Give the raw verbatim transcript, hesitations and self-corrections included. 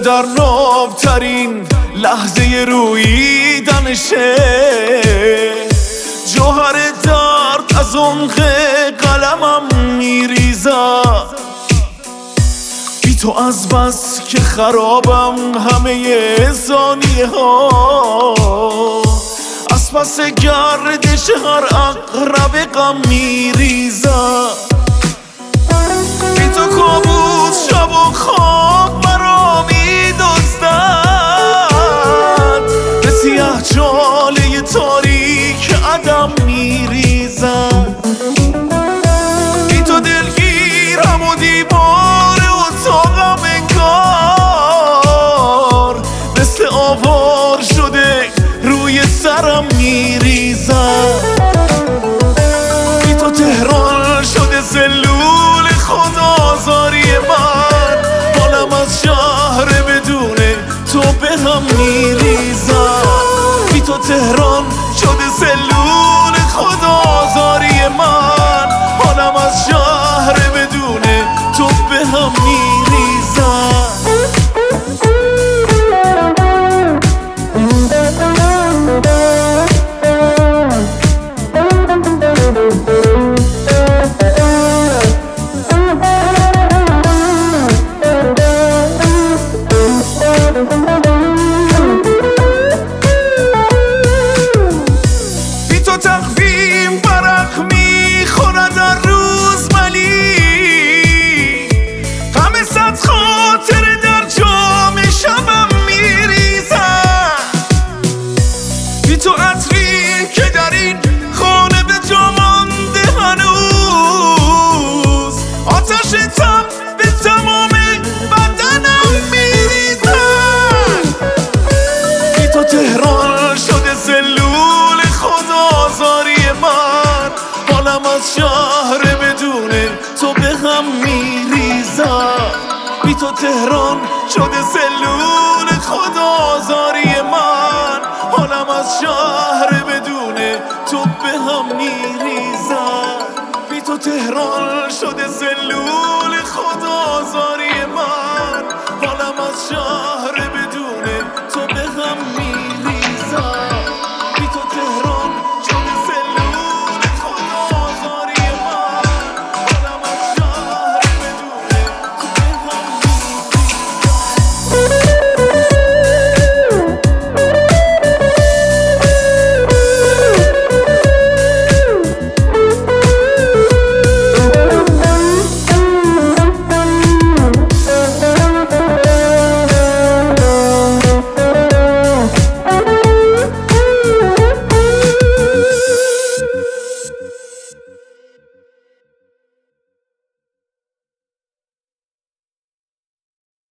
در نابترین لحظه روییدنشه، جوهر درد از عمق قلمم میریزد. بی تو از بس که خرابم همه ثانیه ها، از پس گردش هر عقرب غم میریزد. بی تو کابوس شب و خواب مرا میدزدد، به سیه جاله تاریک عدم میریزد. بی تو دلگیرم و دیوار اتاقم انگار مثل آوار شده روی سرم میریزد. بی تو تهران شده سلول خود آزاری من، حالم از شهر بدون تو به هم میریزد. بی تو تهران شده سلول خود آزاری من، حالم از شهر بدون تو به هم میریزد. بی تو تقویم برق میخورد در روز ولی همه صد خاطر در جام شبم میریزد. بی تو عطری که در این خانه به جا مانده هنوز، آتش تب به تمام بدنم میریزد. بی تو تهران شده سلول خود آزاری من، حالم از شهر بدون تو به هم میریزد. بی تو تهران شده سلول خود آزاری من، حالم از شهر بدون تو به هم میریزد. بی تو تهران شده سلول خود آزاری